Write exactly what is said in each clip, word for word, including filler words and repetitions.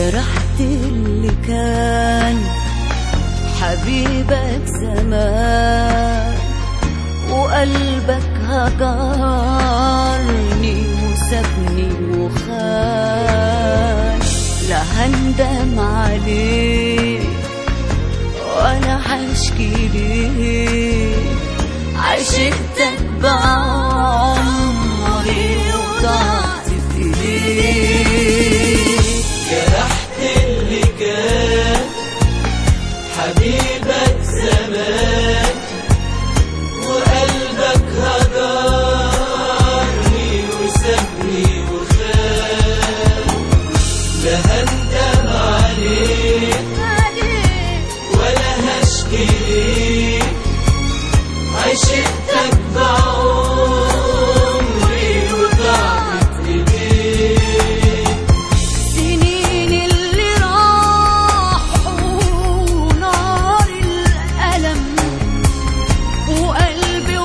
جرحت اللي كان حبيبك زمان، وقلبك هجرني وسابني وخان. لا هندم عليك ولا هشكي ليك، عشقتك بعمري وضعت في ايديك. جرحت اللي كان حبيبك زمان، وقلبك هجرني وسابني وخان. لا هندم عليك ولا هشكي ليك، عشقتك بعمري وضعت في ايديك. سنين اللي راحوا نار الألم، وقلبي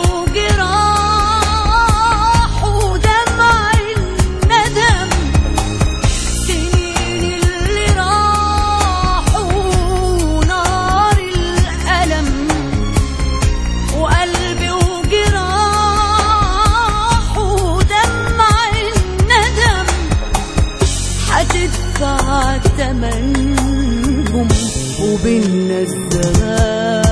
وجراح ودمع الندم. سنين اللي راحوا نار الألم، وقلبي وجراح ودمع الندم. هتدفع تمنهم وبيننا الزمان.